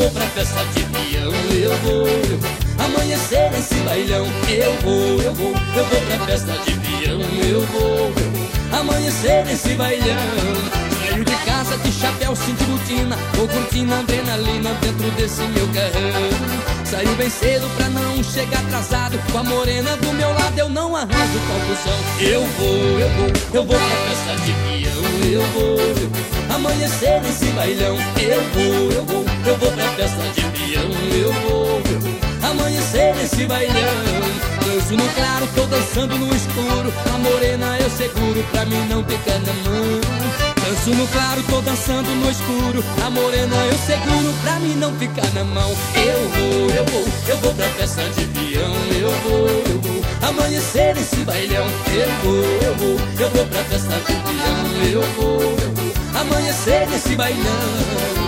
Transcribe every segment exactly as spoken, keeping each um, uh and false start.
vou pra festa de peão, eu vou, eu vou amanhecer nesse bailão. Eu vou, eu vou, eu vou pra festa de peão, eu vou, eu vou amanhecer nesse bailão. Saio de casa de chapéu, cinto e botina, vou curtindo adrenalina dentro desse meu carrão. Saio bem cedo pra não chegar atrasado, com a morena do meu lado eu não arranjo confusão. Eu vou, eu vou, eu vou pra festa de peão, eu vou, eu vou amanhecer nesse bailão. Eu vou, eu vou, eu vou pra festa de peão, eu vou, eu vou amanhecer nesse bailão. Danço no claro, tô dançando no escuro, a morena eu seguro pra mim não ficar na mão. Danço no claro, tô dançando no escuro, a morena eu seguro pra mim não ficar na mão. Eu vou, eu vou, eu vou pra festa de peão, eu vou, eu vou amanhecer nesse bailão. Eu vou, eu vou, eu vou pra festa de peão, eu vou, eu vou amanhecer nesse bailão.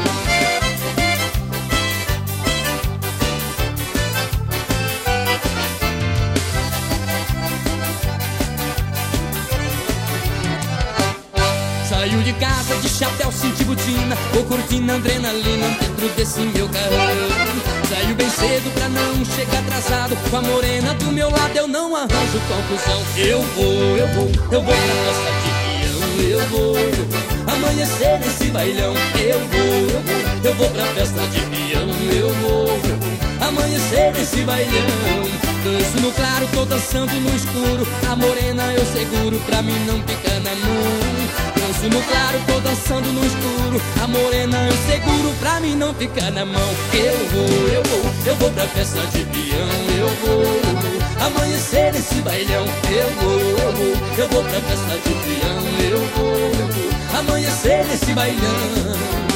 Saio de casa de chapéu, cinto e botina, vou curtindo adrenalina dentro desse meu carrão. Saio bem cedo pra não chegar atrasado, com a morena do meu lado eu não arranjo confusão. Eu vou, eu vou, eu vou pra festa de peão, eu vou, eu vou amanhecer nesse bailão. Eu vou, eu vou, eu vou pra festa de peão, eu vou, eu vou amanhecer nesse bailão. Danço no claro, tô dançando no escuro, a morena eu seguro pra mim não ficar na mão. Danço no claro, tô dançando no escuro, a morena eu seguro pra mim não ficar na mão. Eu vou, eu vou, eu vou pra festa de peão, eu vou, eu vou amanhecer nesse bailão. Eu vou, eu vou, eu vou pra festa de peão, eu vou, eu vou amanhecer nesse bailão.